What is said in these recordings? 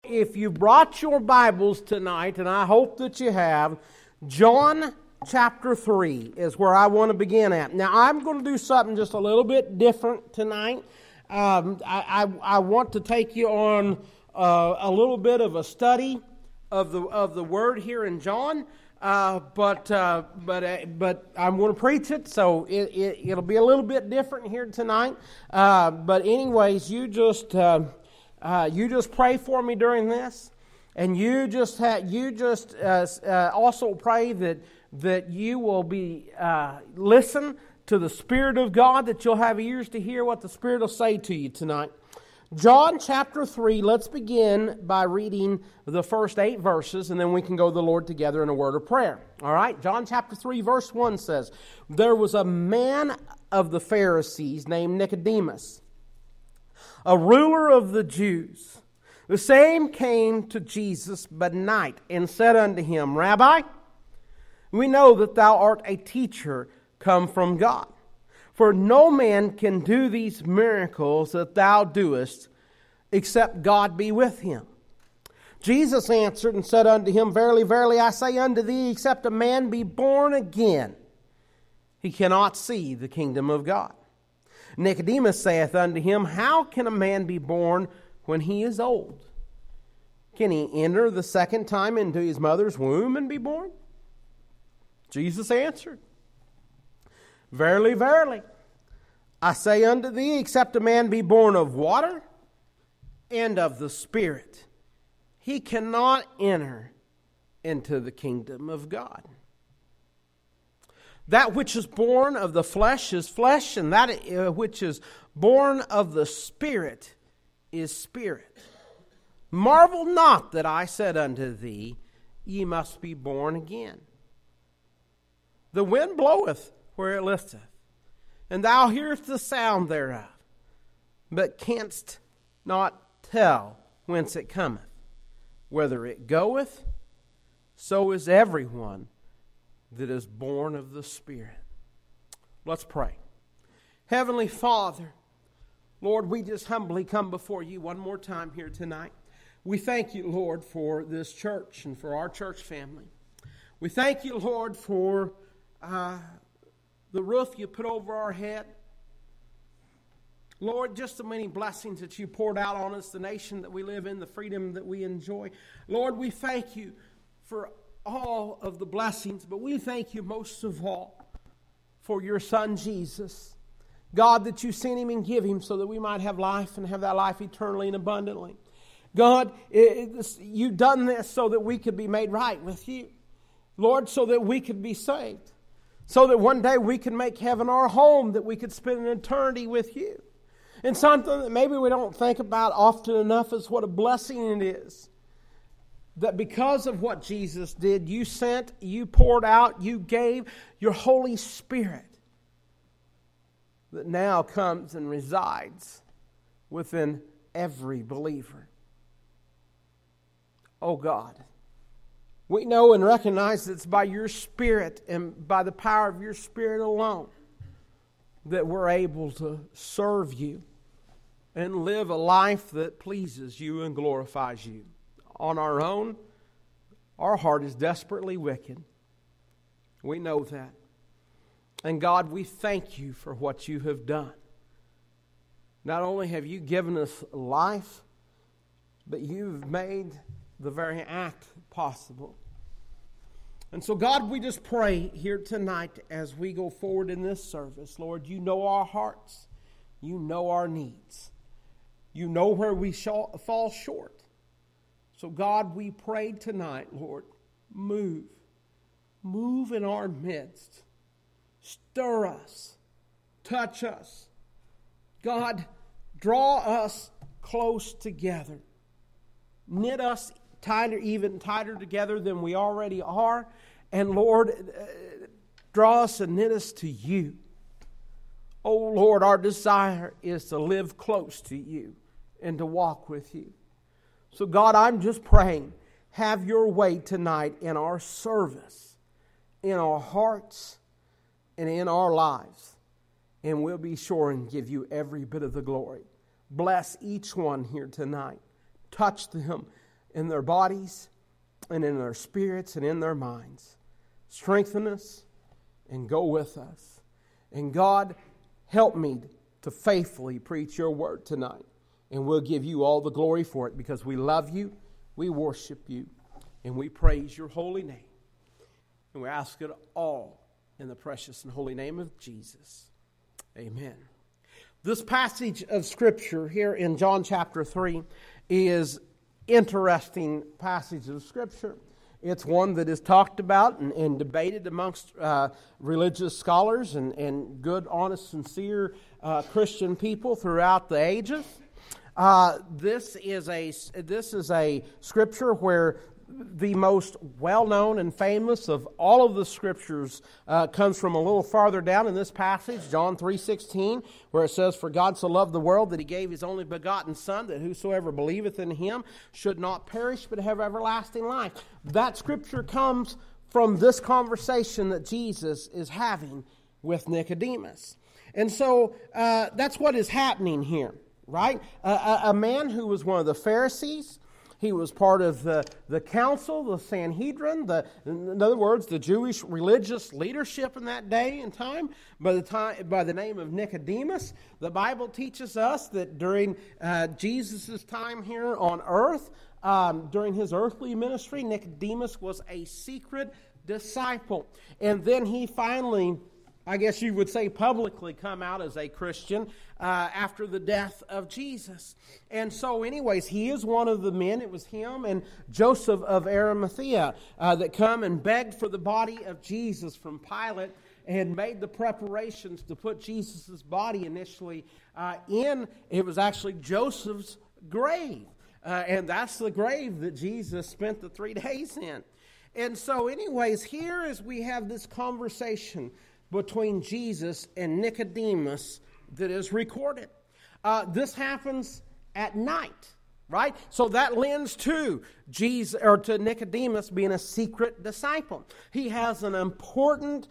if you brought your Bibles tonight, and I hope that you have, John chapter 3 is where I want to begin at. Now, I'm going to do something just a little bit different tonight. I want to take you on a little bit of a study of the Word here in John, but I'm going to preach it, so it'll be a little bit different here tonight. But anyways, you just pray for me during this, and you just also pray that you will be listen to the Spirit of God, that you'll have ears to hear what the Spirit will say to you tonight. John chapter 3, let's begin by reading the first 8 verses, and then we can go to the Lord together in a word of prayer. All right, John chapter 3, verse 1 says, "There was a man of the Pharisees named Nicodemus, a ruler of the Jews. The same came to Jesus by night, and said unto him, Rabbi, we know that thou art a teacher come from God. For no man can do these miracles that thou doest, except God be with him. Jesus answered and said unto him, Verily, verily, I say unto thee, except a man be born again, he cannot see the kingdom of God. Nicodemus saith unto him, How can a man be born when he is old? Can he enter the second time into his mother's womb and be born? Jesus answered, Verily, verily, I say unto thee, except a man be born of water and of the Spirit, he cannot enter into the kingdom of God. That which is born of the flesh is flesh, and that which is born of the Spirit is spirit. Marvel not that I said unto thee, Ye must be born again. The wind bloweth where it listeth, and thou hearest the sound thereof, but canst not tell whence it cometh. Whither it goeth, so is everyone that is born of the Spirit." Let's pray. Heavenly Father, Lord, we just humbly come before you one more time here tonight. We thank you, Lord, for this church and for our church family. We thank you, Lord, for the roof you put over our head. Lord, just the many blessings that you poured out on us, the nation that we live in, the freedom that we enjoy. Lord, we thank you for all of the blessings, but we thank you most of all for your Son Jesus. God, that you sent him and give him so that we might have life and have that life eternally and abundantly. God, you've done this so that we could be made right with you. Lord, so that we could be saved. So that one day we could make heaven our home, that we could spend an eternity with you. And something that maybe we don't think about often enough is what a blessing it is. That because of what Jesus did, you sent, you poured out, you gave your Holy Spirit that now comes and resides within every believer. Oh God, we know and recognize that it's by your Spirit and by the power of your Spirit alone that we're able to serve you and live a life that pleases you and glorifies you. On our own, our heart is desperately wicked. We know that. And God, we thank you for what you have done. Not only have you given us life, but you've made the very act possible. And so, God, we just pray here tonight as we go forward in this service. Lord, you know our hearts. You know our needs. You know where we fall short. So, God, we pray tonight, Lord, move. Move in our midst. Stir us. Touch us. God, draw us close together. Knit us tighter, even tighter together than we already are. And Lord, draw us and knit us to you. Oh Lord, our desire is to live close to you and to walk with you. So God, I'm just praying, have your way tonight in our service, in our hearts, and in our lives. And we'll be sure and give you every bit of the glory. Bless each one here tonight. Touch them. in their bodies and in their spirits and in their minds. Strengthen us and go with us. And God, help me to faithfully preach your word tonight. And we'll give you all the glory for it because we love you, we worship you, and we praise your holy name. And we ask it all in the precious and holy name of Jesus. Amen. This passage of Scripture here in John chapter 3 is interesting passage of Scripture. It's one that is talked about and debated amongst religious scholars and good, honest, sincere Christian people throughout the ages. This is a Scripture where the most well-known and famous of all of the Scriptures comes from a little farther down in this passage, John 3:16, where it says, "For God so loved the world that He gave His only begotten Son, that whosoever believeth in Him should not perish but have everlasting life." That Scripture comes from this conversation that Jesus is having with Nicodemus. And so that's what is happening here, right? A man who was one of the Pharisees. He was part of the council, the Sanhedrin, in other words, the Jewish religious leadership in that day and time, by the name of Nicodemus. The Bible teaches us that during Jesus' time here on earth, during his earthly ministry, Nicodemus was a secret disciple. And then he finally, I guess you would say, publicly come out as a Christian after the death of Jesus. And so anyways, he is one of the men. It was him and Joseph of Arimathea that come and begged for the body of Jesus from Pilate and made the preparations to put Jesus' body initially in. It was actually Joseph's grave. And that's the grave that Jesus spent the 3 days in. And so anyways, here as we have this conversation between Jesus and Nicodemus that is recorded. This happens at night, right? So that lends to Jesus or to Nicodemus being a secret disciple. He has an important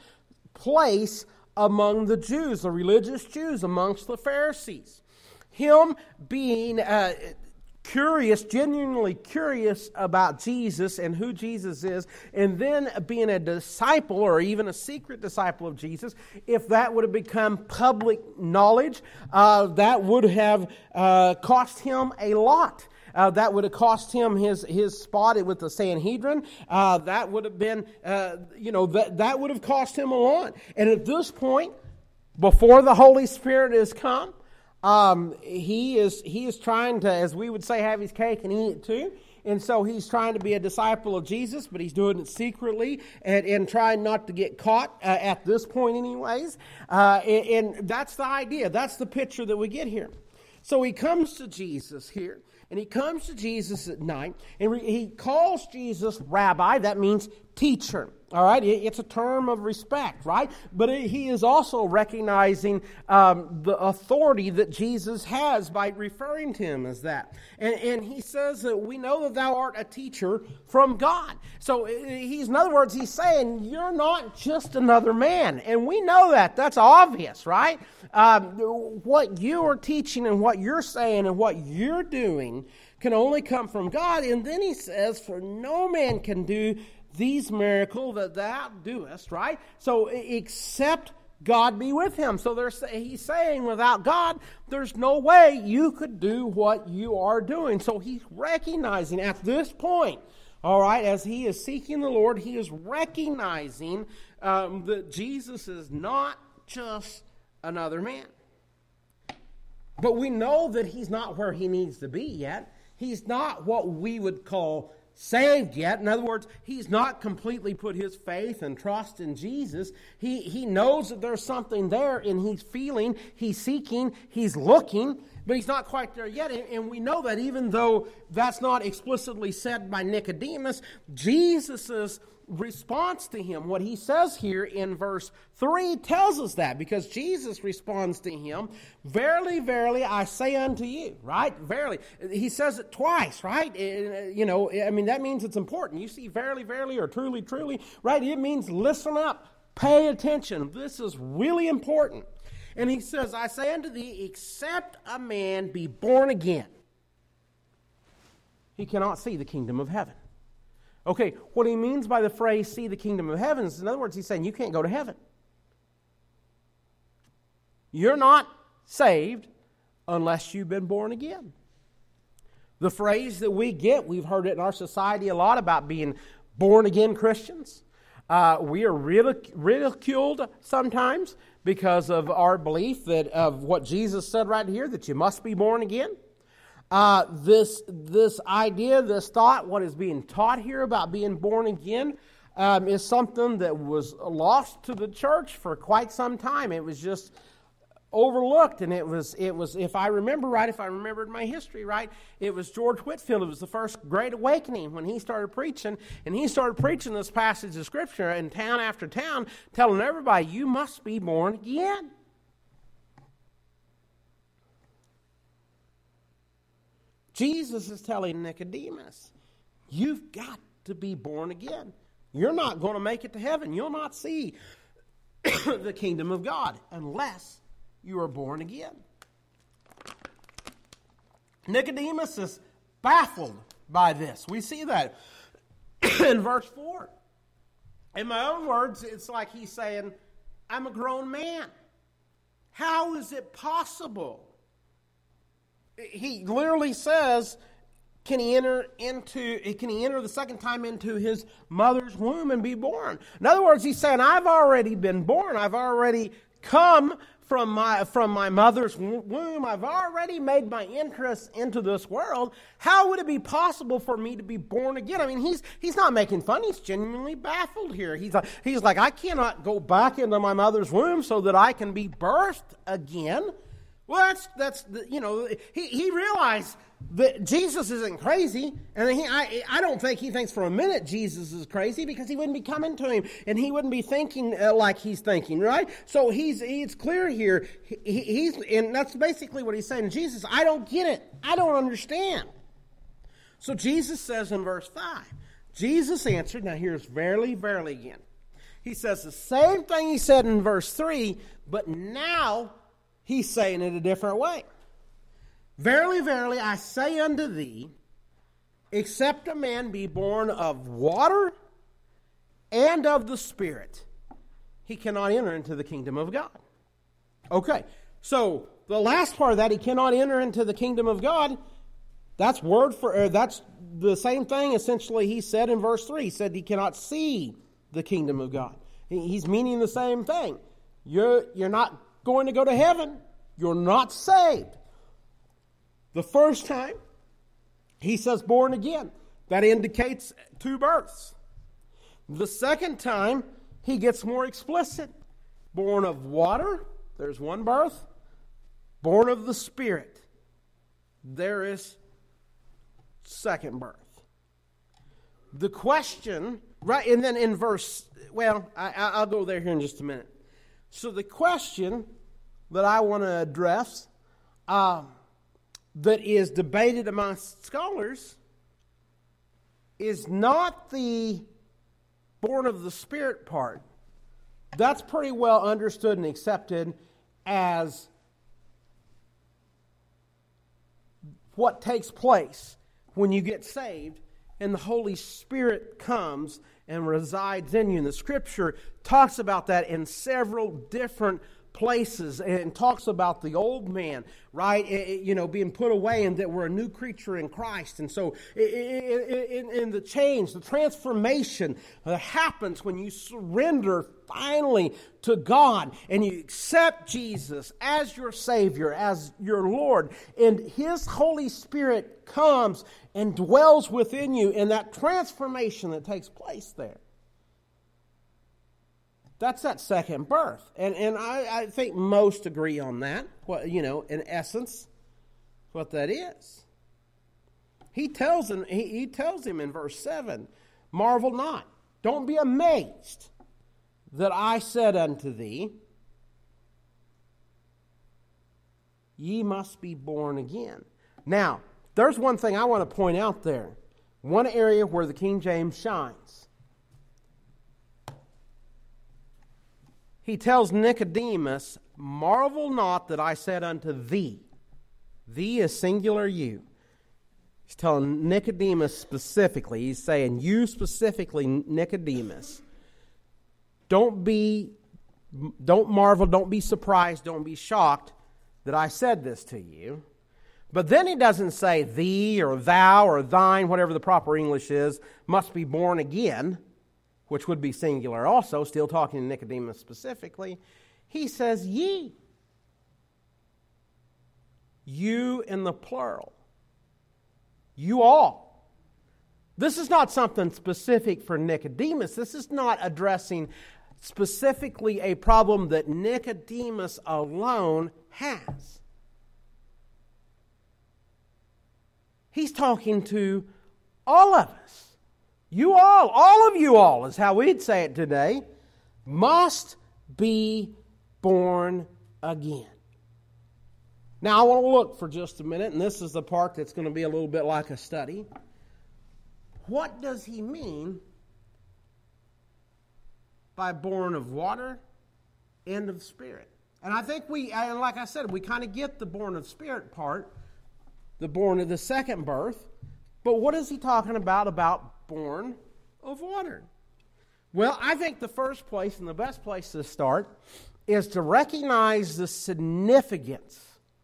place among the Jews, the religious Jews, amongst the Pharisees. Him being curious, genuinely curious about Jesus and who Jesus is, and then being a disciple or even a secret disciple of Jesus, if that would have become public knowledge, that would have cost him a lot. That would have cost him his spot with the Sanhedrin. That would have been, that would have cost him a lot. And at this point, before the Holy Spirit has come, he is trying to, as we would say, have his cake and eat it too. And so he's trying to be a disciple of Jesus, but he's doing it secretly and trying not to get caught at this point anyways. And that's the idea. That's the picture that we get here. So he comes to Jesus here, and he comes to Jesus at night, and he calls Jesus Rabbi. That means teacher. All right, it's a term of respect, right? But he is also recognizing the authority that Jesus has by referring to him as that. And he says that we know that thou art a teacher from God. So in other words, he's saying you're not just another man. And we know that. That's obvious, right? What you are teaching and what you're saying and what you're doing can only come from God. And then he says, for no man can do these miracles that thou doest, right? So except God be with him. So he's saying without God, there's no way you could do what you are doing. So he's recognizing at this point, all right, as he is seeking the Lord, he is recognizing that Jesus is not just another man. But we know that he's not where he needs to be yet. He's not what we would call saved yet. In other words, he's not completely put his faith and trust in Jesus. He knows that there's something there, and he's feeling, he's seeking, he's looking, but he's not quite there yet. And we know that even though that's not explicitly said by Nicodemus, Jesus' response to him, what he says here in verse 3 tells us that, because Jesus responds to him, verily, verily, I say unto you, right? Verily. He says it twice, right? That means it's important. You see verily, verily, or truly, truly, right? It means listen up, pay attention. This is really important. And he says, I say unto thee, except a man be born again. he cannot see the kingdom of heaven. Okay, what he means by the phrase see the kingdom of heaven is, in other words, he's saying you can't go to heaven. You're not saved unless you've been born again. The phrase that we get, we've heard it in our society a lot about being born again Christians. We are ridiculed sometimes because of our belief that of what Jesus said right here, that you must be born again. This idea, this thought, what is being taught here about being born again is something that was lost to the church for quite some time. It was just overlooked, and it was if I remember right, if I remembered my history right, it was George Whitefield. It was the first Great Awakening when he started preaching, and he started preaching this passage of Scripture in town after town, telling everybody, you must be born again. Jesus is telling Nicodemus, you've got to be born again. You're not going to make it to heaven. You'll not see the kingdom of God unless you are born again. Nicodemus is baffled by this. We see that in verse 4. In my own words, it's like he's saying, I'm a grown man. How is it possible? He literally says, can he enter the second time into his mother's womb and be born? In other words, he's saying, I've already been born. I've already come from my mother's womb. I've already made my entrance into this world. How would it be possible for me to be born again? I mean, he's not making fun. He's genuinely baffled here. He's like, I cannot go back into my mother's womb so that I can be birthed again. Well, he realized that Jesus isn't crazy, and I don't think he thinks for a minute Jesus is crazy, because he wouldn't be coming to him, and he wouldn't be thinking like he's thinking, right? So it's clear here, and that's basically what he's saying. Jesus, I don't get it. I don't understand. So Jesus says in verse 5, Jesus answered, now here's verily, verily again. He says the same thing he said in verse 3, but now he's saying it a different way. Verily, verily, I say unto thee, except a man be born of water and of the Spirit, he cannot enter into the kingdom of God. Okay, so the last part of that, he cannot enter into the kingdom of God, that's the same thing essentially he said in verse 3. He said he cannot see the kingdom of God. He's meaning the same thing. You're not going to go to heaven. You're not saved. The first time, he says born again. That indicates two births. The second time, he gets more explicit. Born of water, there's one birth. Born of the Spirit, there is second birth. The question, right, and then in verse, I'll go there here in just a minute. So the question that I want to address that is debated amongst scholars is not the born of the Spirit part. That's pretty well understood and accepted as what takes place when you get saved and the Holy Spirit comes and resides in you. And the Scripture talks about that in several different places and talks about the old man, right? Being put away, and that we're a new creature in Christ. And so in the change, the transformation happens when you surrender finally to God and you accept Jesus as your Savior, as your Lord, and His Holy Spirit comes and dwells within you, and that transformation that takes place there. That's that second birth. And I think most agree on that. In essence, what that is. He tells him in verse 7, marvel not, don't be amazed that I said unto thee, ye must be born again. Now, there's one thing I want to point out there. One area where the King James shines. He tells Nicodemus, marvel not that I said unto thee. Thee is singular you. He's telling Nicodemus specifically, he's saying, you specifically, Nicodemus, don't marvel, don't be surprised, don't be shocked that I said this to you. But then he doesn't say thee or thou or thine, whatever the proper English is, must be born again, which would be singular also, still talking to Nicodemus specifically. He says ye. You in the plural. You all. This is not something specific for Nicodemus. This is not addressing specifically a problem that Nicodemus alone has. He's talking to all of us. You all of you all is how we'd say it today, must be born again. Now I want to look for just a minute, and this is the part that's going to be a little bit like a study. What does he mean by born of water and of Spirit? And I think like I said, we kind of get the born of Spirit part, the born of the second birth. But what is he talking about born of water? Well, I think the first place and the best place to start is to recognize the significance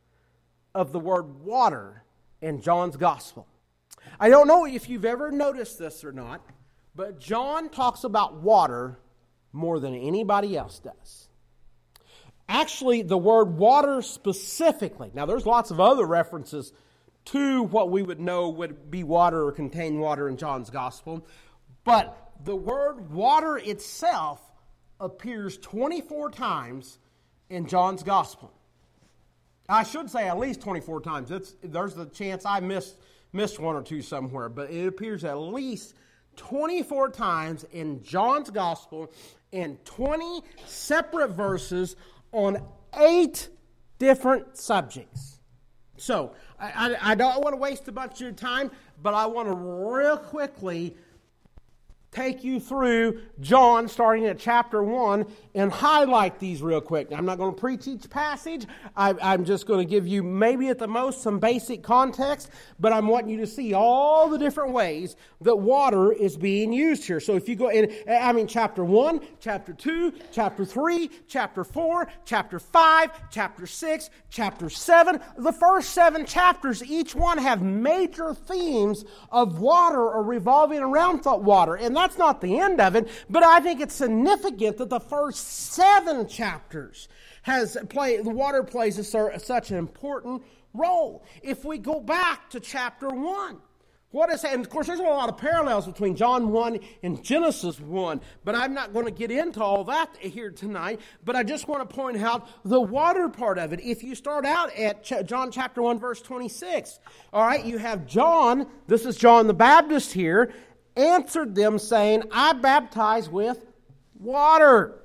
of the word water in John's Gospel. I don't know if you've ever noticed this or not, but John talks about water more than anybody else does. Actually, the word water specifically, now there's lots of other references to what we would know would be water or contain water in John's Gospel, but the word water itself appears 24 times in John's Gospel. I should say at least 24 times. There's the chance I missed one or two somewhere, but it appears at least 24 times in John's Gospel in 20 separate verses on 8 different subjects. So, I don't want to waste a bunch of your time, but I want to real quickly take you through John, starting at chapter 1, and highlight these real quick. I'm not going to preach each passage. I'm just going to give you maybe at the most some basic context, but I'm wanting you to see all the different ways that water is being used here. So if you go in, chapter 1, chapter 2, chapter 3, chapter 4, chapter 5, chapter 6, chapter 7, the first 7 chapters, each one have major themes of water or revolving around water. And that's not the end of it, but I think it's significant that the first 7 chapters the water plays such an important role. If we go back to chapter 1, and of course there's a lot of parallels between John 1 and Genesis 1, but I'm not going to get into all that here tonight, but I just want to point out the water part of it. If you start out at John chapter 1 verse 26, all right, you have John, this is John the Baptist here, answered them saying, I baptize with water.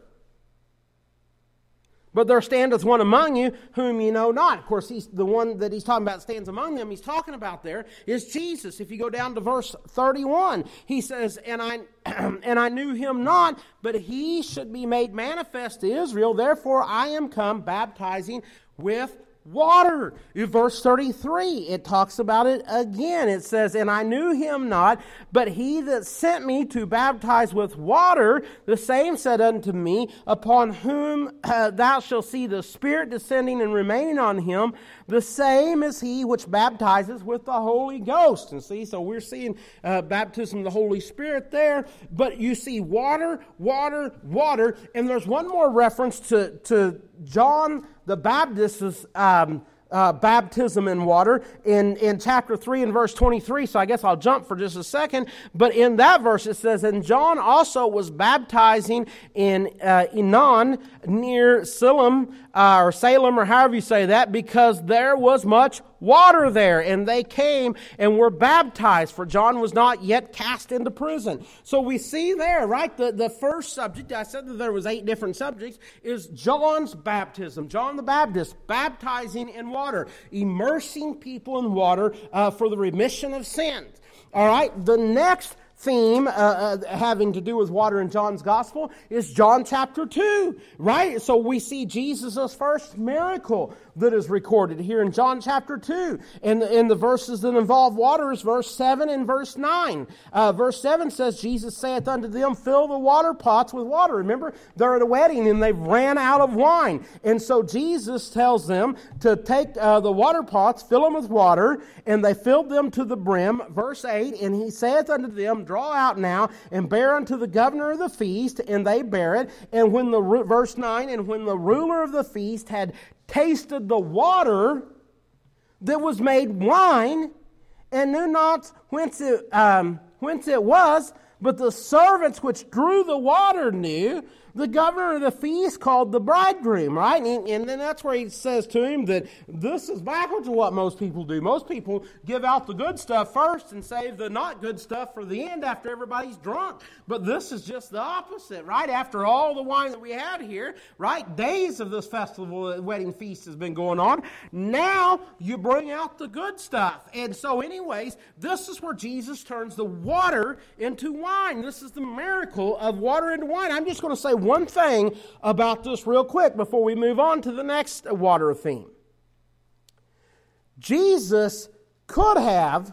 But there standeth one among you whom you know not. Of course, the one that he's talking about stands among them, he's talking about there is Jesus. If you go down to verse 31, he says, and I knew him not, but he should be made manifest to Israel. Therefore I am come baptizing with water. In verse 33, it talks about it again. It says, and I knew him not, but he that sent me to baptize with water, the same said unto me, upon whom thou shalt see the Spirit descending and remaining on him, the same is he which baptizes with the Holy Ghost. And see, so we're seeing baptism of the Holy Spirit there, but you see water, water, water, and there's one more reference to John the Baptist's baptism in water in chapter 3 and verse 23, so I guess I'll jump for just a second, but in that verse it says, and John also was baptizing in Enon near Salem, or however you say that, because there was much water there, and they came and were baptized, for John was not yet cast into prison. So we see there, right, the first subject, I said that there was 8 different subjects, is John's baptism. John the Baptist baptizing in water, immersing people in water for the remission of sins. All right, the next theme having to do with water in John's gospel is John chapter 2, right? So we see Jesus' first miracle that is recorded here in John chapter 2. And the verses that involve water is verse 7 and verse 9. Verse 7 says, Jesus saith unto them, fill the water pots with water. Remember, they're at a wedding and they've ran out of wine. And so Jesus tells them to take the water pots, fill them with water, and they filled them to the brim. Verse 8, and he saith unto them, draw out now, and bear unto the governor of the feast, and they bear it. And when verse 9, and when the ruler of the feast had tasted the water that was made wine, and knew not whence it was, but the servants which drew the water knew, the governor of the feast called the bridegroom, right? And then that's where he says to him that this is backwards to what most people do. Most people give out the good stuff first and save the not good stuff for the end after everybody's drunk. But this is just the opposite, right? After all the wine that we had here, right? Days of this festival, wedding feast has been going on. Now you bring out the good stuff. And so anyways, this is where Jesus turns the water into wine. This is the miracle of water into wine. I'm just going to say one thing about this real quick before we move on to the next water theme. Jesus could have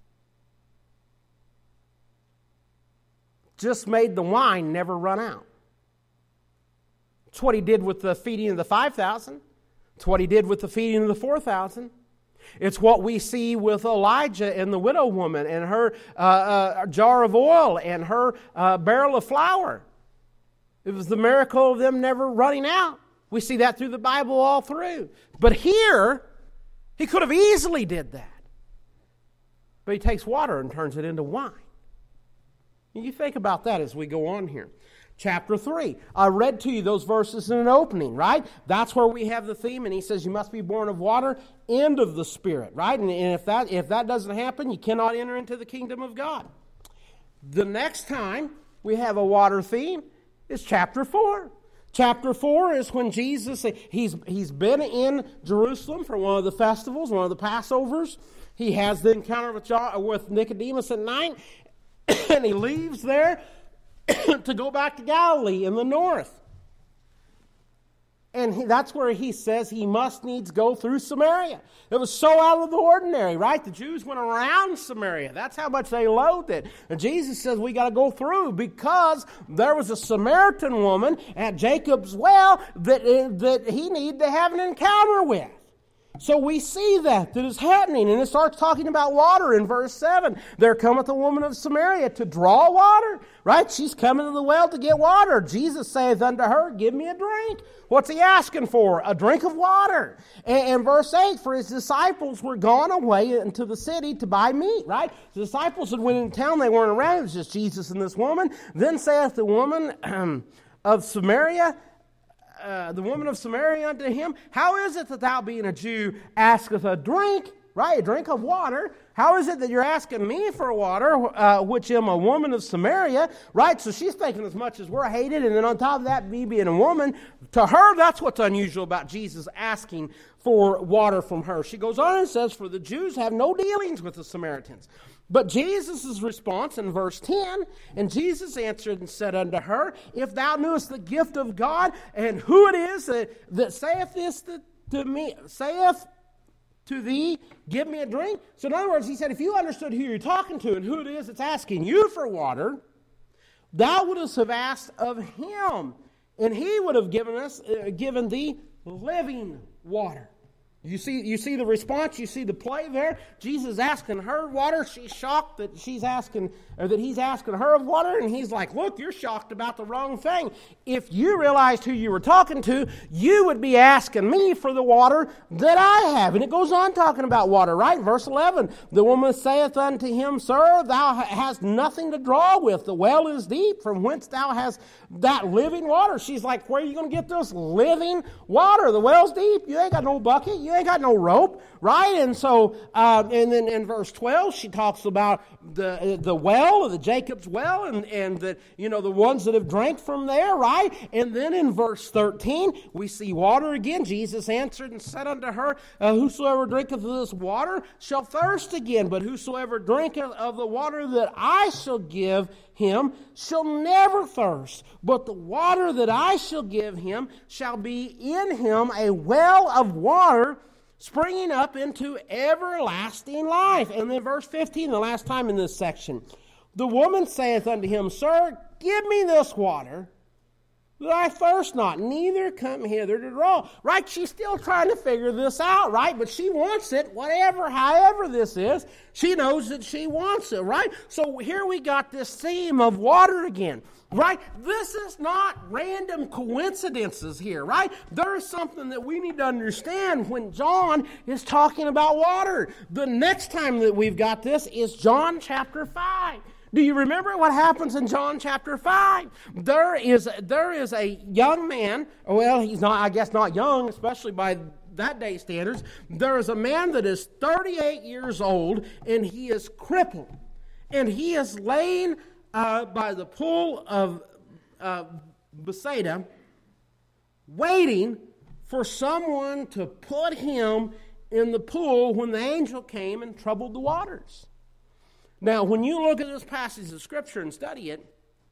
just made the wine never run out. It's what he did with the feeding of the 5,000. It's what he did with the feeding of the 4,000. It's what we see with Elijah and the widow woman and her jar of oil and her barrel of flour. It was the miracle of them never running out. We see that through the Bible all through. But here, he could have easily did that. But he takes water and turns it into wine. And you think about that as we go on here. Chapter 3. I read to you those verses in an opening, right? That's where we have the theme, and he says you must be born of water and of the Spirit, right? And if that doesn't happen, you cannot enter into the kingdom of God. The next time we have a water theme is chapter 4. Chapter 4 is when Jesus, he's been in Jerusalem for one of the festivals, one of the Passovers. He has the encounter with Nicodemus at night, and he leaves there to go back to Galilee in the north. And that's where he says he must needs go through Samaria. It was so out of the ordinary, right? The Jews went around Samaria. That's how much they loathed it. And Jesus says we got to go through because there was a Samaritan woman at Jacob's well that he needed to have an encounter with. So we see that is happening. And it starts talking about water in verse 7. There cometh a woman of Samaria to draw water. Right? She's coming to the well to get water. Jesus saith unto her, give me a drink. What's he asking for? A drink of water. And verse 8, for his disciples were gone away into the city to buy meat. Right? The disciples had went into town. They weren't around. It was just Jesus and this woman. Then saith the woman of Samaria, unto him, how is it that thou being a Jew asketh a drink, right, a drink of water? How is it that you're asking me for water, which am a woman of Samaria, right? So she's thinking as much as we're hated, and then on top of that, me being a woman, to her, that's what's unusual about Jesus asking for water from her. She goes on and says, for the Jews have no dealings with the Samaritans. But Jesus' response in verse 10, and Jesus answered and said unto her, if thou knewest the gift of God, and who it is that saith this to me, saith to thee, give me a drink. So in other words, he said, if you understood who you're talking to and who it is that's asking you for water, thou wouldst have asked of him, and he would have given thee living water. You see the response, you see the play there. Jesus asking her water. She's shocked that he's asking her of water, and he's like, look, you're shocked about the wrong thing. If you realized who you were talking to, you would be asking me for the water that I have. And it goes on talking about water, right? Verse 11, the woman saith unto him, sir, thou hast nothing to draw with. The well is deep, from whence thou hast that living water. She's like, where are you going to get this living water? The well's deep. You ain't got no bucket. You You ain't got no rope, right? And so, and then in verse 12, she talks about the well, the Jacob's well, and the ones that have drank from there, right? And then in verse 13, we see water again. Jesus answered and said unto her, whosoever drinketh of this water shall thirst again, but whosoever drinketh of the water that I shall give him shall never thirst, but the water that I shall give him shall be in him a well of water springing up into everlasting life. And then verse 15, the last time in this section, the woman saith unto him, Sir, give me this water, that I thirst not, neither come hither to draw. Right? She's still trying to figure this out, right? But she wants it, however this is. She knows that she wants it, right? So here we got this theme of water again, right? This is not random coincidences here, right? There is something that we need to understand when John is talking about water. The next time that we've got this is John chapter 5. Do you remember what happens in John chapter 5? There is a young man, well, he's not, I guess not young, especially by that day standards. There is a man that is 38 years old, and he is crippled. And he is laying by the pool of Bethesda, waiting for someone to put him in the pool when the angel came and troubled the waters. Now, when you look at this passage of Scripture and study it,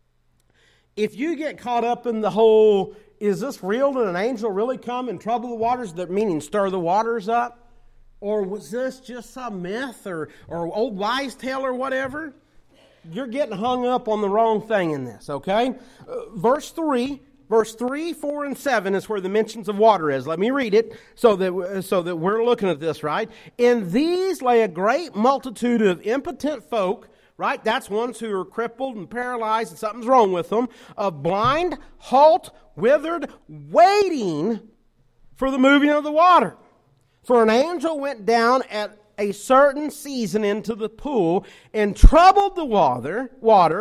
if you get caught up in the whole, is this real? Did an angel really come and trouble the waters? That meaning stir the waters up? Or was this just some myth or old wives' tale or whatever? You're getting hung up on the wrong thing in this, okay? Verse 3, 4, and 7 is where the mentions of water is. Let me read it so that we're looking at this, right? In these lay a great multitude of impotent folk, right? That's ones who are crippled and paralyzed and something's wrong with them, of blind, halt, withered, waiting for the moving of the water. For an angel went down at a certain season into the pool and troubled the water,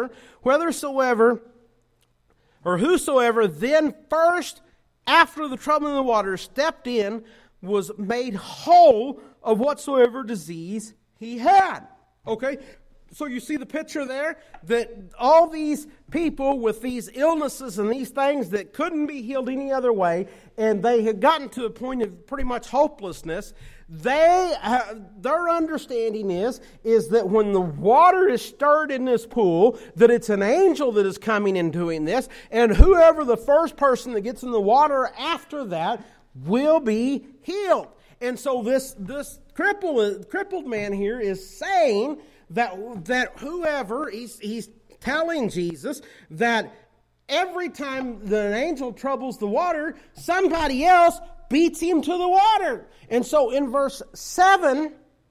whosoever then first, after the troubling of the water, stepped in, was made whole of whatsoever disease he had. Okay? So you see the picture there? That all these people with these illnesses and these things that couldn't be healed any other way, and they had gotten to a point of pretty much hopelessness, their understanding is that when the water is stirred in this pool, that it's an angel that is coming and doing this, and whoever the first person that gets in the water after that will be healed. And so this crippled man here is saying that whoever, he's telling Jesus that every time that an angel troubles the water, somebody else beats him to the water. And so in verse 7,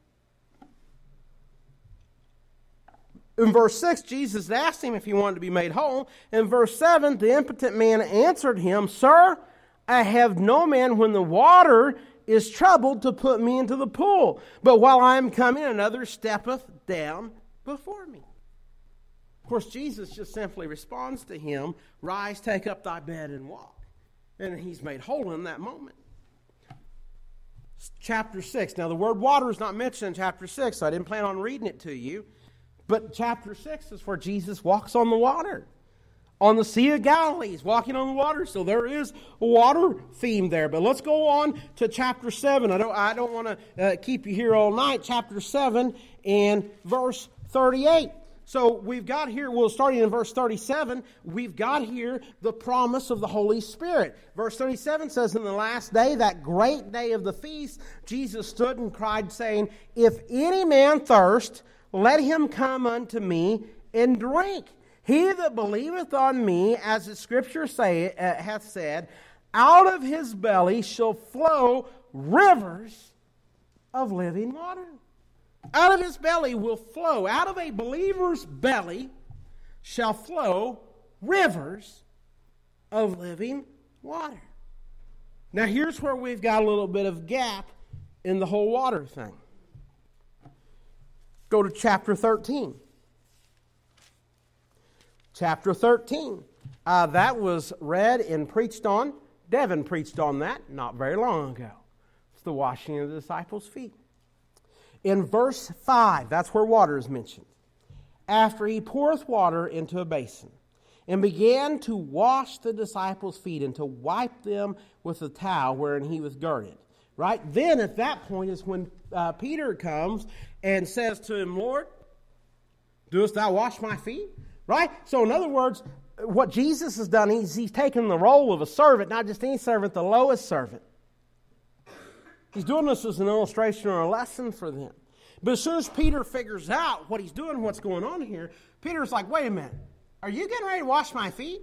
in verse 6, Jesus asked him if he wanted to be made whole. In verse 7, the impotent man answered him, Sir, I have no man when the water is troubled to put me into the pool. But while I am coming, another steppeth down before me. Of course, Jesus just simply responds to him, Rise, take up thy bed and walk. And he's made whole in that moment. Chapter 6. Now, the word water is not mentioned in chapter 6, so I didn't plan on reading it to you. But chapter 6 is where Jesus walks on the water. On the Sea of Galilee, he's walking on the water. So there is a water theme there. But let's go on to chapter 7. I don't want to keep you here all night. Chapter 7 and verse 38. So we've got here, starting in verse 37, we've got here the promise of the Holy Spirit. Verse 37 says, In the last day, that great day of the feast, Jesus stood and cried, saying, If any man thirst, let him come unto me and drink. He that believeth on me, as the Scripture hath said, out of his belly shall flow rivers of living water. Out of his belly will flow, out of a believer's belly shall flow rivers of living water. Now here's where we've got a little bit of gap in the whole water thing. Go to chapter 13. Chapter 13. That was read and preached on. Devin preached on that not very long ago. the washing of the disciples' feet. In verse 5, that's where water is mentioned. After he poureth water into a basin, and began to wash the disciples' feet and to wipe them with the towel wherein he was girded. Right? Then at that point is when Peter comes and says to him, Lord, doest thou wash my feet? Right? So in other words, what Jesus has done, he's taken the role of a servant, not just any servant, the lowest servant. He's doing this as an illustration or a lesson for them. But as soon as Peter figures out what he's doing, what's going on here, Peter's like, wait a minute, are you getting ready to wash my feet?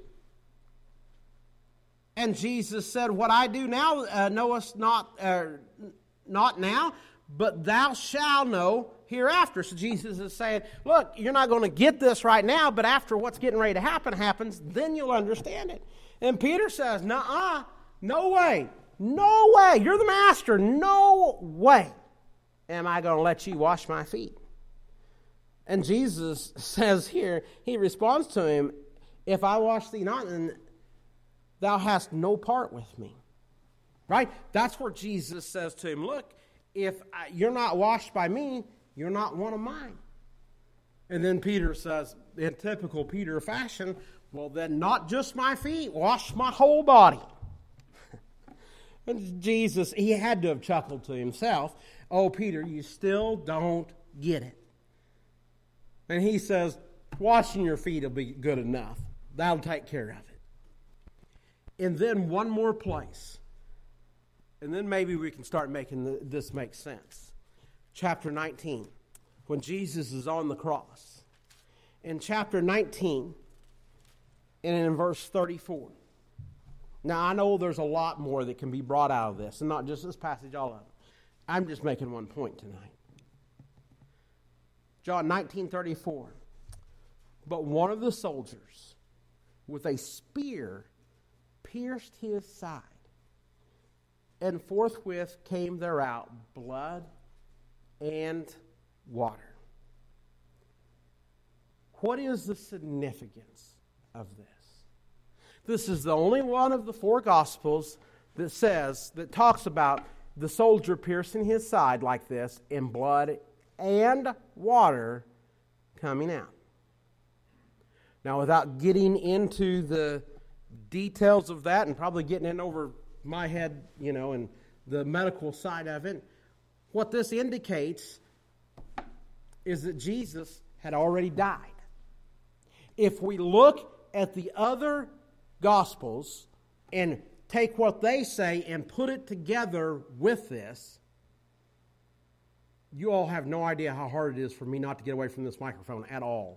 And Jesus said, what I do now knowest not now, but thou shalt know hereafter. So Jesus is saying, look, you're not going to get this right now, but after what's getting ready to happens, then you'll understand it. And Peter says, nuh-uh, no way, no way, you're the master, no way am I going to let you wash my feet. And Jesus says here, he responds to him, if I wash thee not, then thou hast no part with me. Right? That's where Jesus says to him, look, if you're not washed by me, you're not one of mine. And then Peter says, in typical Peter fashion, well then not just my feet, wash my whole body. And Jesus, he had to have chuckled to himself, oh Peter, you still don't get it. And he says, washing your feet will be good enough. That'll take care of it. And then one more place. And then maybe we can start making this make sense. Chapter 19, when Jesus is on the cross. In chapter 19, and in verse 34. Now, I know there's a lot more that can be brought out of this, and not just this passage, all of it. I'm just making one point tonight. John 19:34. But one of the soldiers, with a spear, pierced his side, and forthwith came there out blood and water. What is the significance of this? This is the only one of the four Gospels that talks about the soldier piercing his side like this, and blood and water coming out. Now, without getting into the details of that and probably getting in over my head, and the medical side of it, what this indicates is that Jesus had already died. If we look at the other Gospels and take what they say and put it together with this, you all have no idea how hard it is for me not to get away from this microphone at all.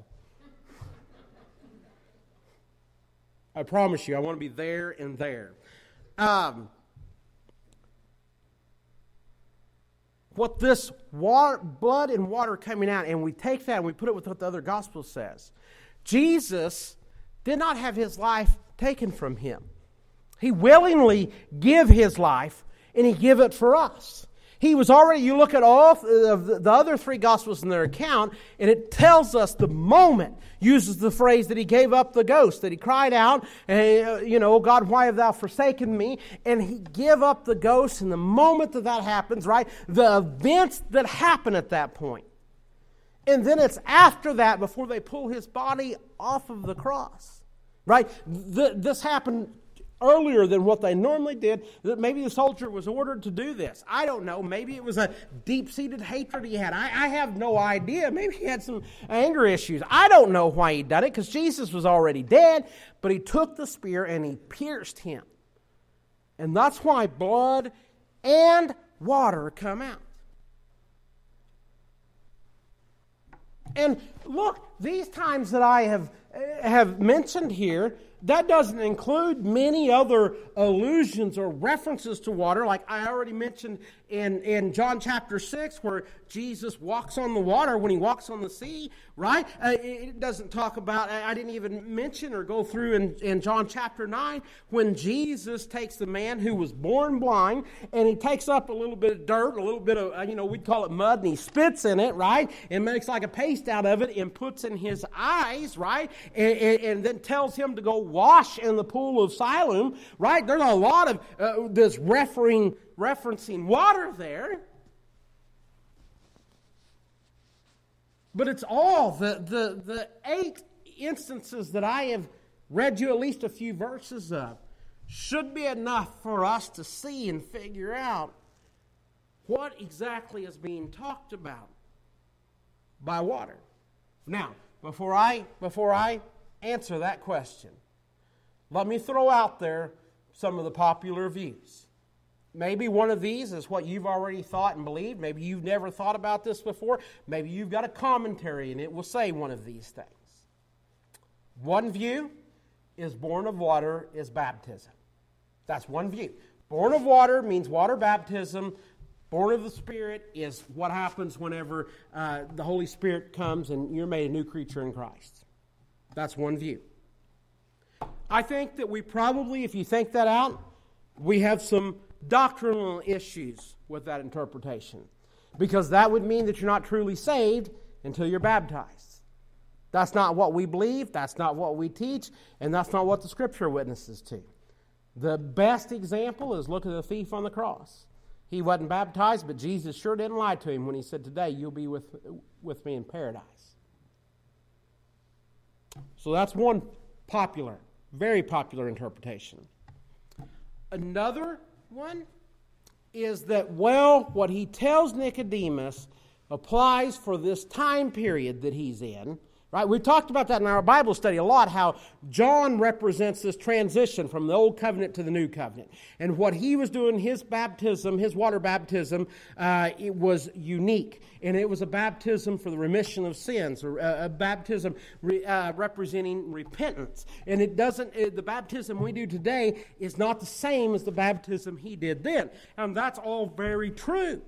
I promise you, I want to be there and there. What this blood and water coming out, and we take that and we put it with what the other gospel says. Jesus did not have his life taken from him. He willingly gave his life, and he gave it for us. He was already, you look at all of the other three Gospels in their account, and it tells us the moment, uses the phrase that he gave up the ghost, that he cried out, God, why have thou forsaken me? And he gave up the ghost, and the moment that happens, right, the events that happen at that point. And then it's after that, before they pull his body off of the cross, right? This happened earlier than what they normally did, that maybe the soldier was ordered to do this. I don't know. Maybe it was a deep-seated hatred he had. I have no idea. Maybe he had some anger issues. I don't know why he done it, because Jesus was already dead, but he took the spear and he pierced him. And that's why blood and water come out. And look, these times that I have mentioned here, that doesn't include many other allusions or references to water, like I already mentioned in John chapter 6, where Jesus walks on the water when he walks on the sea, right? It doesn't talk about, I didn't even mention or go through in John chapter 9, when Jesus takes the man who was born blind, and he takes up a little bit of dirt, a little bit of, we'd call it mud, and he spits in it, right? And makes like a paste out of it and puts in his eyes, right? And then tells him to go wash in the pool of Siloam, right? There's a lot of this referring referencing water there. But it's all the 8 instances that I have read you at least a few verses of should be enough for us to see and figure out what exactly is being talked about by water. Now, before I answer that question, let me throw out there some of the popular views. Maybe one of these is what you've already thought and believed. Maybe you've never thought about this before. Maybe you've got a commentary and it will say one of these things. One view is born of water is baptism. That's one view. Born of water means water baptism. Born of the Spirit is what happens whenever the Holy Spirit comes and you're made a new creature in Christ. That's one view. I think that we probably, if you think that out, we have some doctrinal issues with that interpretation. Because that would mean that you're not truly saved until you're baptized. That's not what we believe, that's not what we teach, and that's not what the Scripture witnesses to. The best example is look at the thief on the cross. He wasn't baptized, but Jesus sure didn't lie to him when he said, "Today you'll be with me in paradise." So that's one popular, very popular interpretation. Another one is that, what he tells Nicodemus applies for this time period that he's in. Right? We've talked about that in our Bible study a lot, how John represents this transition from the Old Covenant to the New Covenant. And what he was doing, his baptism, his water baptism, it was unique. And it was a baptism for the remission of sins, or a baptism representing repentance. And the baptism we do today is not the same as the baptism he did then. And that's all very true.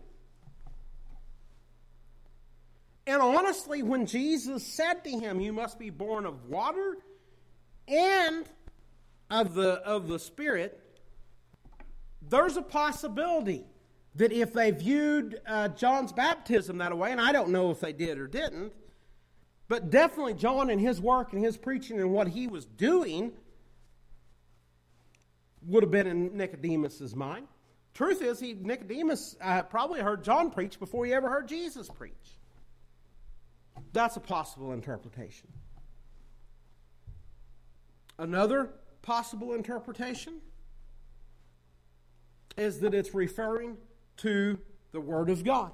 And honestly, when Jesus said to him, "You must be born of water and of the Spirit," there's a possibility that if they viewed John's baptism that way, and I don't know if they did or didn't, but definitely John and his work and his preaching and what he was doing would have been in Nicodemus's mind. Truth is, Nicodemus probably heard John preach before he ever heard Jesus preach. That's a possible interpretation. Another possible interpretation is that it's referring to the Word of God.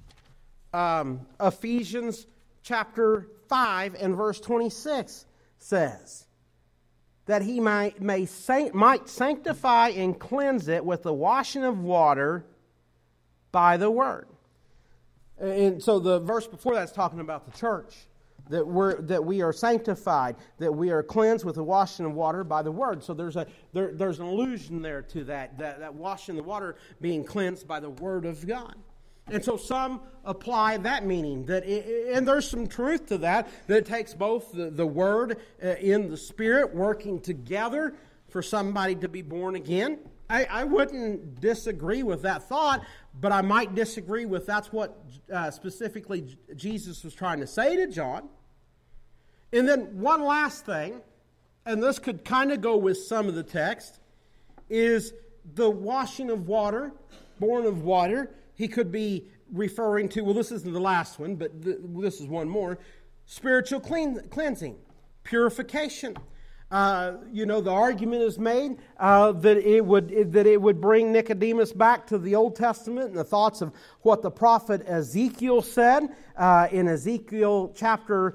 Ephesians chapter 5 and verse 26 says that he might sanctify and cleanse it with the washing of water by the Word. And so the verse before that's talking about the church, that we are sanctified, that we are cleansed with the washing of water by the Word. So there's an allusion there to that washing the water being cleansed by the Word of God. And so some apply that meaning, and there's some truth to that it takes both the Word in the Spirit working together for somebody to be born again. I wouldn't disagree with that thought, but I might disagree with that's what specifically Jesus was trying to say to John. And then one last thing, and this could kind of go with some of the text, is the washing of water, born of water. He could be referring to, well, this isn't the last one, but this is one more, spiritual cleansing, purification. The argument is made that it would bring Nicodemus back to the Old Testament and the thoughts of what the prophet Ezekiel said in Ezekiel chapter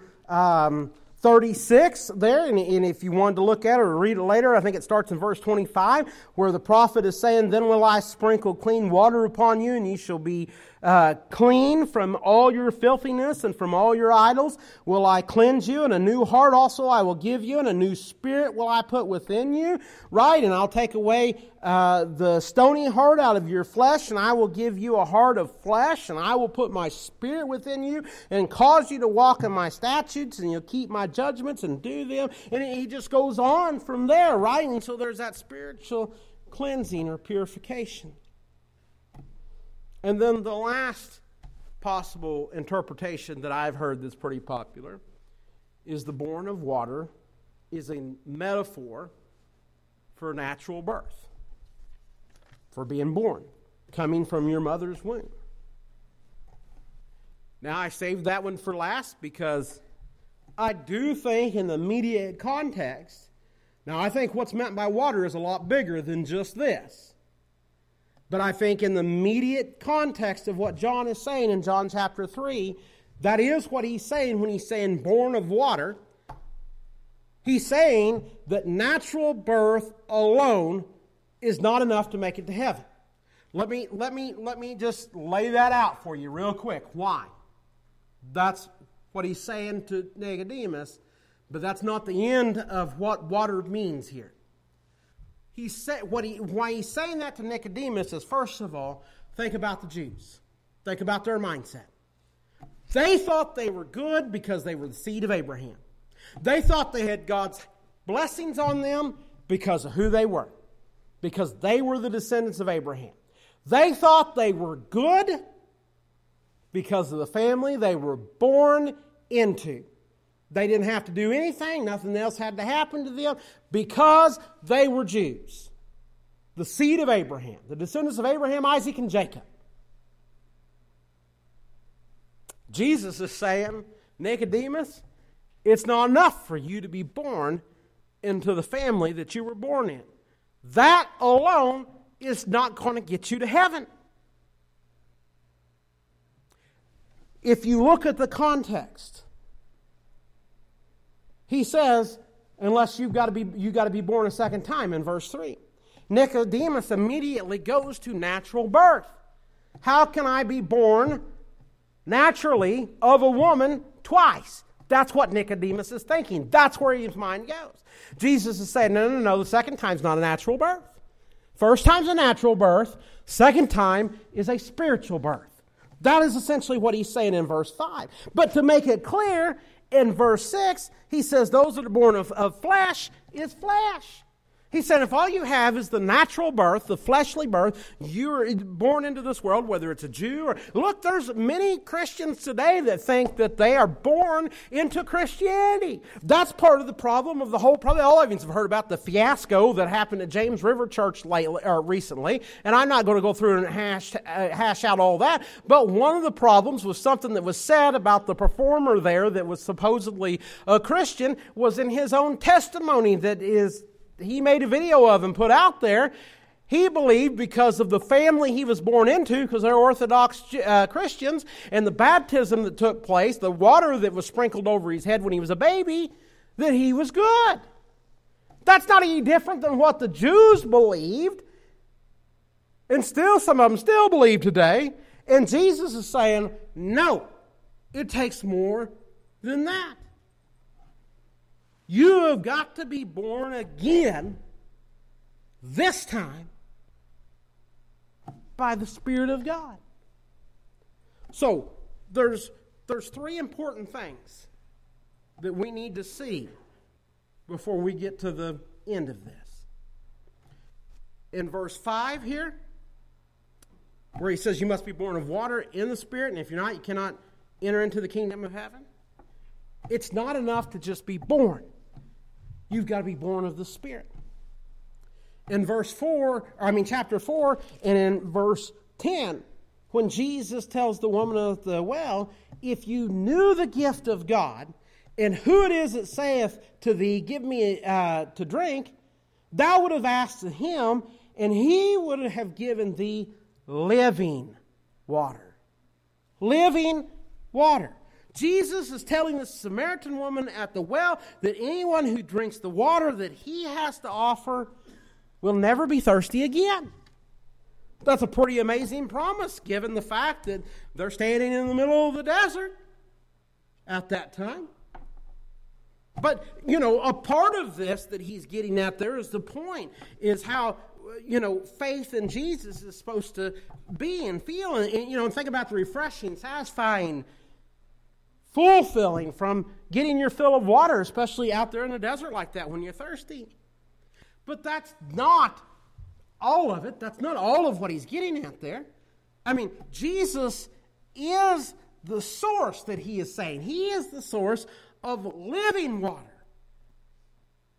36 there. And if you wanted to look at it or read it later, I think it starts in verse 25, where the prophet is saying, "Then will I sprinkle clean water upon you, and ye shall be clean from all your filthiness and from all your idols will I cleanse you, and a new heart also I will give you, and a new spirit will I put within you," right? "And I'll take away the stony heart out of your flesh, and I will give you a heart of flesh, and I will put my spirit within you and cause you to walk in my statutes, and you'll keep my judgments and do them." And he just goes on from there, right? And so there's that spiritual cleansing or purification. And then the last possible interpretation that I've heard that's pretty popular is the born of water is a metaphor for natural birth, for being born. coming from your mother's womb. Now, I saved that one for last because I do think in the immediate context, now I think what's meant by water is a lot bigger than just this. But I think in the immediate context of what John is saying in John chapter 3, that is what he's saying when he's saying born of water. He's saying that natural birth alone is not enough to make it to heaven. Let me just lay that out for you real quick. Why? That's what he's saying to Nicodemus, but that's not the end of what water means here. Why he's saying that to Nicodemus is, first of all, think about the Jews. Think about their mindset. They thought they were good because they were the seed of Abraham. They thought they had God's blessings on them because of who they were, because they were the descendants of Abraham. They thought they were good because of the family they were born into. They didn't have to do anything. Nothing else had to happen to them because they were Jews. The seed of Abraham, the descendants of Abraham, Isaac, and Jacob. Jesus is saying, Nicodemus, it's not enough for you to be born into the family that you were born in. That alone is not going to get you to heaven. If you look at the context, he says, unless you got to be born a second time in verse 3. Nicodemus immediately goes to natural birth. How can I be born naturally of a woman twice? That's what Nicodemus is thinking. That's where his mind goes. Jesus is saying, no, the second time's not a natural birth. First time's a natural birth. Second time is a spiritual birth. That is essentially what he's saying in verse 5. But to make it clear, in verse 6, he says those that are born of flesh is flesh. He said if all you have is the natural birth, the fleshly birth, you're born into this world, whether it's a Jew or... Look, there's many Christians today that think that they are born into Christianity. That's part of the problem of the whole... Probably all of you have heard about the fiasco that happened at James River Church recently, and I'm not going to go through and hash out all that, but one of the problems was something that was said about the performer there that was supposedly a Christian was in his own testimony that is... He made a video of and put out there. He believed because of the family he was born into, because they're Orthodox Christians, and the baptism that took place, the water that was sprinkled over his head when he was a baby, that he was good. That's not any different than what the Jews believed, and still some of them still believe today. And Jesus is saying, no, it takes more than that. You have got to be born again, this time, by the Spirit of God. So, there's three important things that we need to see before we get to the end of this. In verse 5 here, where he says you must be born of water in the Spirit, and if you're not, you cannot enter into the kingdom of heaven. It's not enough to just be born. You've got to be born of the Spirit. In chapter 4, and in verse 10, when Jesus tells the woman of the well, if you knew the gift of God, and who it is that saith to thee, give me to drink, thou would have asked him, and he would have given thee living water. Living water. Jesus is telling the Samaritan woman at the well that anyone who drinks the water that he has to offer will never be thirsty again. That's a pretty amazing promise, given the fact that they're standing in the middle of the desert at that time. But, a part of this that he's getting at there is the point, is how, faith in Jesus is supposed to be and feel. And think about the refreshing, satisfying, fulfilling from getting your fill of water, especially out there in the desert like that when you're thirsty. But that's not all of it. That's not all of what he's getting at there. Jesus is the source that he is saying. He is the source of living water.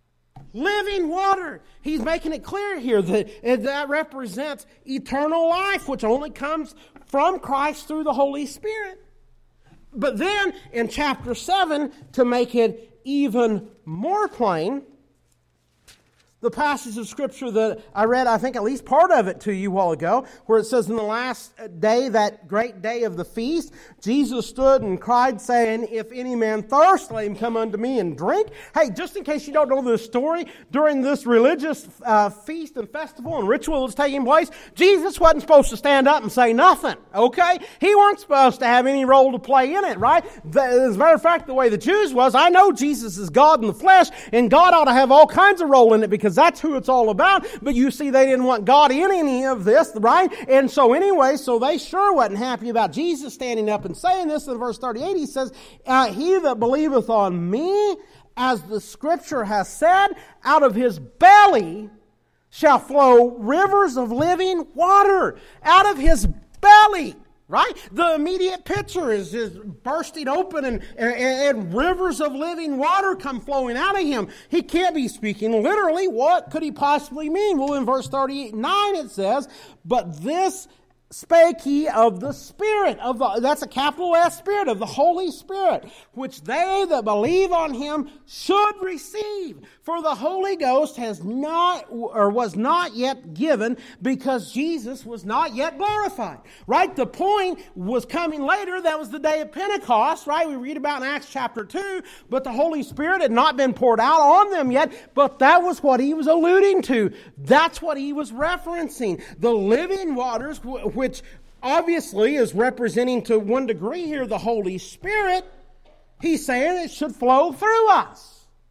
Living water. He's making it clear here that represents eternal life, which only comes from Christ through the Holy Spirit. But then in chapter 7, to make it even more plain, the passage of Scripture that I read, I think at least part of it to you a while ago, where it says, in the last day, that great day of the feast, Jesus stood and cried, saying, if any man thirst, let him come unto me and drink. Hey, just in case you don't know this story, during this religious feast and festival and ritual that's taking place, Jesus wasn't supposed to stand up and say nothing, okay? He weren't supposed to have any role to play in it, right? As a matter of fact, the way the Jews was, I know Jesus is God in the flesh, and God ought to have all kinds of role in it, because that's who it's all about. But you see, they didn't want God in any of this, right? And so anyway, so they sure wasn't happy about Jesus standing up and saying this. In verse 38, he says, he that believeth on me, as the Scripture has said, out of his belly shall flow rivers of living water. Out of his belly. Right? The immediate picture is bursting open and rivers of living water come flowing out of him. He can't be speaking literally. What could he possibly mean? Well, in verse 38:9 it says, but this spake he of the Spirit, that's a capital S Spirit, of the Holy Spirit, which they that believe on him should receive. For the Holy Ghost was not yet given, because Jesus was not yet glorified. Right? The point was coming later. That was the day of Pentecost, right? We read about in Acts chapter 2, but the Holy Spirit had not been poured out on them yet, but that was what he was alluding to. That's what he was referencing. The living waters, which obviously is representing to one degree here the Holy Spirit, he's saying it should flow through us.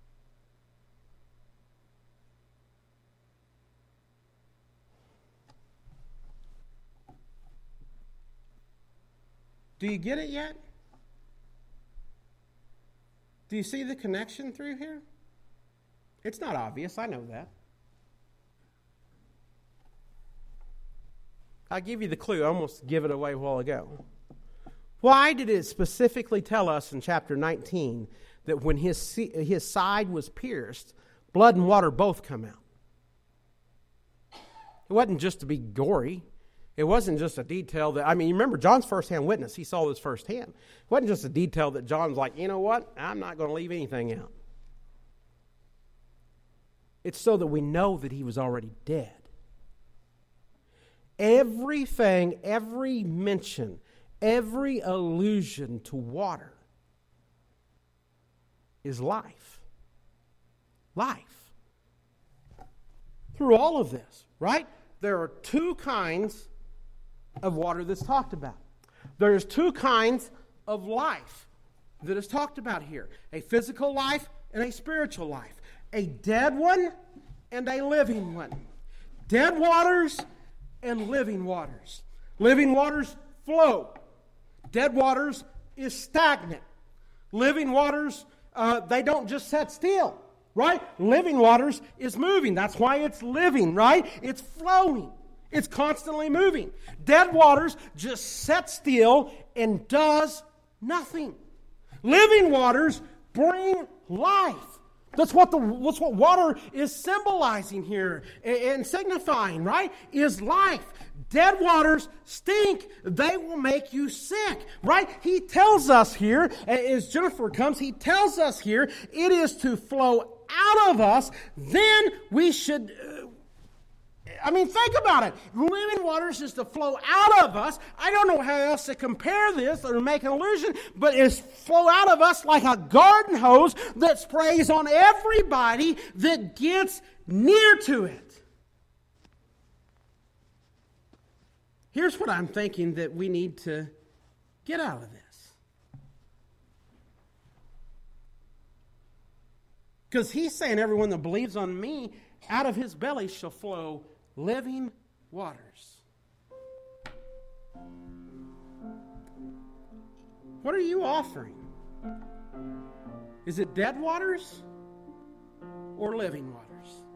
Do you get it yet? Do you see the connection through here? It's not obvious, I know that. I'll give you the clue. I almost gave it away a while ago. Why did it specifically tell us in chapter 19 that when his side was pierced, blood and water both come out? It wasn't just to be gory. It wasn't just a detail that, you remember John's first-hand witness. He saw this firsthand. It wasn't just a detail that John's like, you know what? I'm not going to leave anything out. It's so that we know that he was already dead. Everything, every mention, every allusion to water is life. Life. Through all of this, right? There are two kinds of water that's talked about. There's two kinds of life that is talked about here. A physical life and a spiritual life. A dead one and a living one. Dead waters and living waters. Living waters flow. Dead waters is stagnant. Living waters, they don't just sit still, right? Living waters is moving. That's why it's living, right? It's flowing. It's constantly moving. Dead waters just sit still and does nothing. Living waters bring life. That's what water is symbolizing here and signifying, right? Is life. Dead waters stink. They will make you sick, right? He tells us here, as Jennifer comes, he tells us here, it is to flow out of us. Then we should... think about it. Living waters is to flow out of us. I don't know how else to compare this or make an allusion, but it's flow out of us like a garden hose that sprays on everybody that gets near to it. Here's what I'm thinking that we need to get out of this. Because he's saying everyone that believes on me, out of his belly shall flow living waters. What are you offering? Is it dead waters or living waters?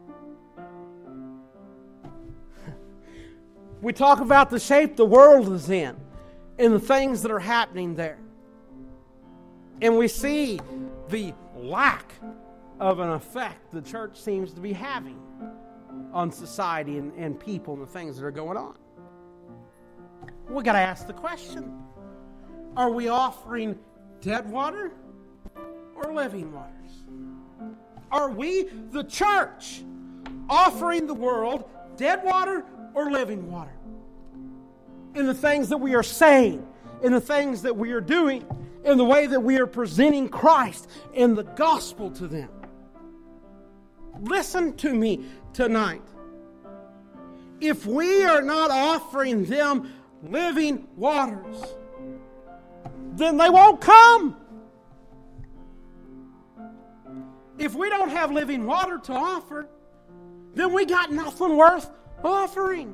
We talk about the shape the world is in and the things that are happening there. And we see the lack of an effect the church seems to be having on society and people and the things that are going on. We've got to ask the question, are we offering dead water or living waters? Are we, the church, offering the world dead water or living water? In the things that we are saying, in the things that we are doing, in the way that we are presenting Christ and the gospel to them. Listen to me tonight. If we are not offering them living waters, then they won't come. If we don't have living water to offer, then we got nothing worth offering.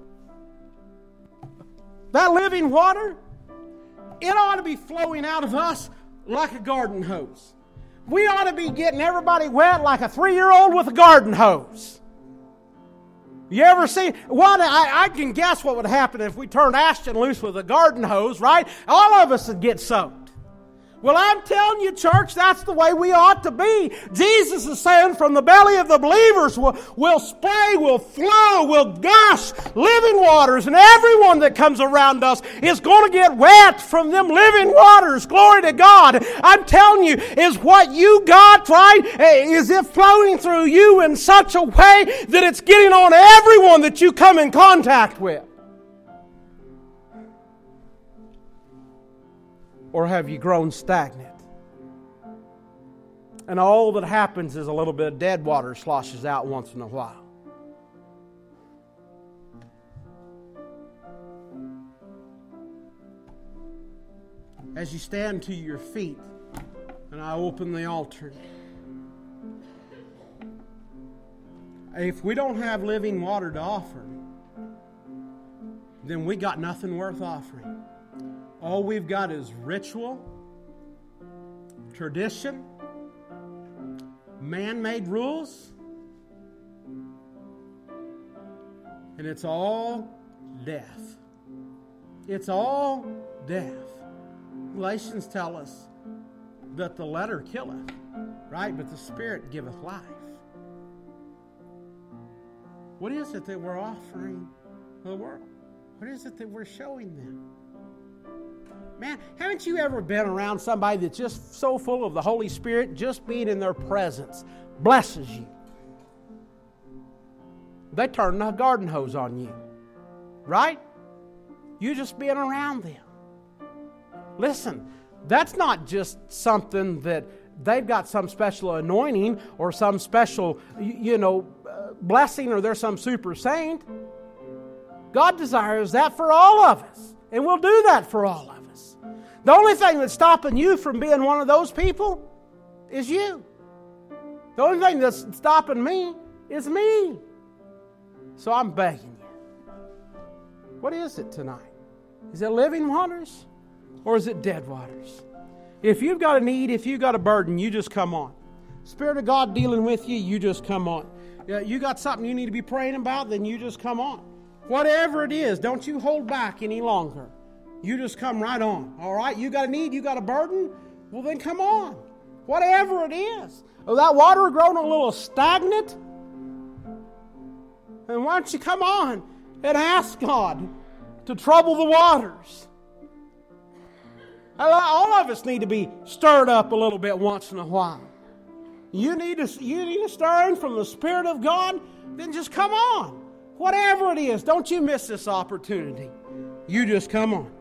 That living water, it ought to be flowing out of us like a garden hose. We ought to be getting everybody wet like a 3-year-old with a garden hose. You ever see? Well, I can guess what would happen if we turned Ashton loose with a garden hose, right? All of us would get soaked. Well, I'm telling you, church, that's the way we ought to be. Jesus is saying from the belly of the believers will spray, will flow, will gush living waters. And everyone that comes around us is going to get wet from them living waters. Glory to God. I'm telling you, is what you got, right? Is it flowing through you in such a way that it's getting on everyone that you come in contact with? Or have you grown stagnant? And all that happens is a little bit of dead water sloshes out once in a while. As you stand to your feet and I open the altar, if we don't have living water to offer, then we got nothing worth offering. All we've got is ritual, tradition, man-made rules, and it's all death. It's all death. Galatians tell us that the letter killeth, right? But the Spirit giveth life. What is it that we're offering the world? What is it that we're showing them? Man, haven't you ever been around somebody that's just so full of the Holy Spirit, just being in their presence blesses you? They turn the garden hose on you, right? You just being around them. Listen, that's not just something that they've got some special anointing or some special, blessing, or they're some super saint. God desires that for all of us, and we'll do that for all of us. The only thing that's stopping you from being one of those people is you. The only thing that's stopping me is me. So I'm begging you. What is it tonight? Is it living waters or is it dead waters? If you've got a need, if you've got a burden, you just come on. Spirit of God dealing with you, you just come on. You got something you need to be praying about, then you just come on. Whatever it is, don't you hold back any longer. You just come right on, all right? You got a need, you got a burden? Well, then come on. Whatever it is. Oh, that water growing a little stagnant? And why don't you come on and ask God to trouble the waters? All of us need to be stirred up a little bit once in a while. You need a stirring from the Spirit of God? Then just come on. Whatever it is, don't you miss this opportunity. You just come on.